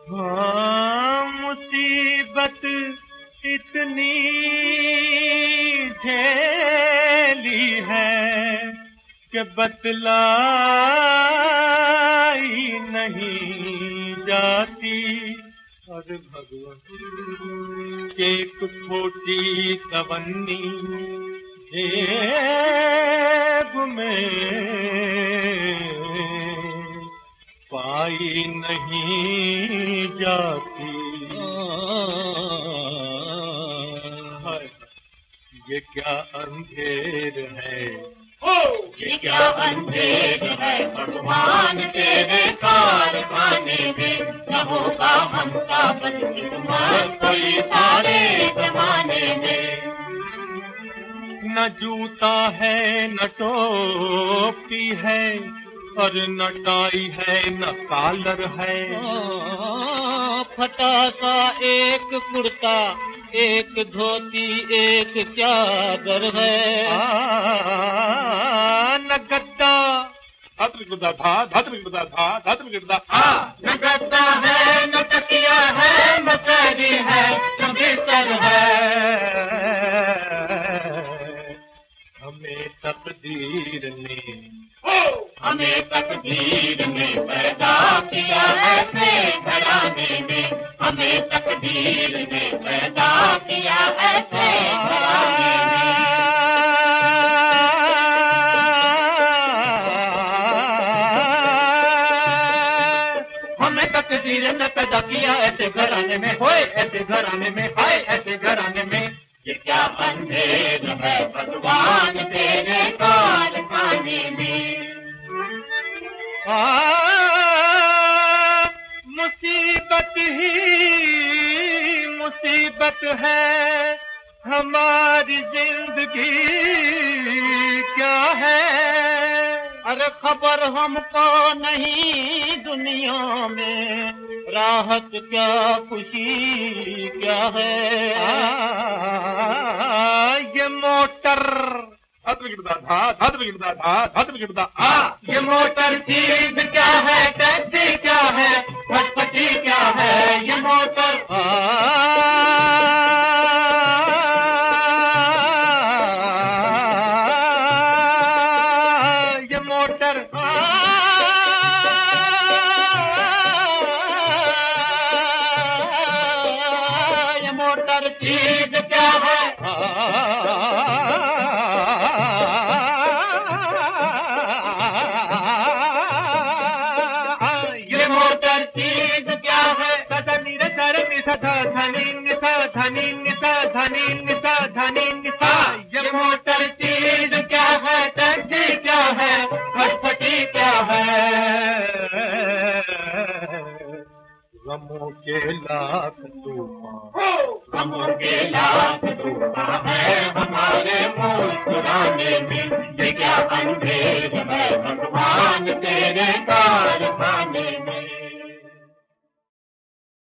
हाँ, मुसीबत इतनी झेली है कि बतलाई नहीं जाती। अरे भगवान, एक छोटी तवन्नी जेब में पाई नहीं जाती। ये क्या अंधेर है, ये क्या अंधेर है भगवान तेरे कारखाने में। न होगा हमका बदकिस्मत कोई सारे जमाने में। न जूता है न टोपी है और न टाई है न कॉलर है। फटा सा एक कुर्ता, एक धोती, एक चादर है। न गद्दा धात्र गिरदा था, धात्र गिरदा था, धात्र गिरदा। न गद्दा है न तकिया है न सैरी है न बिस्तर है। हमें तकदीर ने पैदा किया ऐसे घराने में। हमें तकदीर ने पैदा किया ऐसे घराने में। हमें तकदीर ने पैदा किया ऐसे घराने में, होए ऐसे घराने में, हाय ऐसे घराने में। ये क्या अंधेर है भगवान तेरे कारखाने में। मुसीबत ही मुसीबत है हमारी जिंदगी क्या है। अरे खबर हमको नहीं दुनिया में, राहत क्या खुशी क्या है। ये मोटर धात्र गिरदा था, धात्र गिरदा था, धात्र गिरदा। ये मोटर चीज क्या है, टैक्सी क्या है, फटफटी क्या है। ये मोटर ये मोटर ये मोटर चीज क्या है। ये मोटर चीज क्या है। धनी रे सर निसा धनी निसा धनी निसा धनी निसा धनी निसा। ये मोटर चीज क्या है, टैक्सी क्या है, फटफटी क्या है। गमों के लाख तूफान, गमों के लाख तूफान है हमारे मुस्कुराने में। ये क्या अंधेर है भगवान तेरे कारखाने में।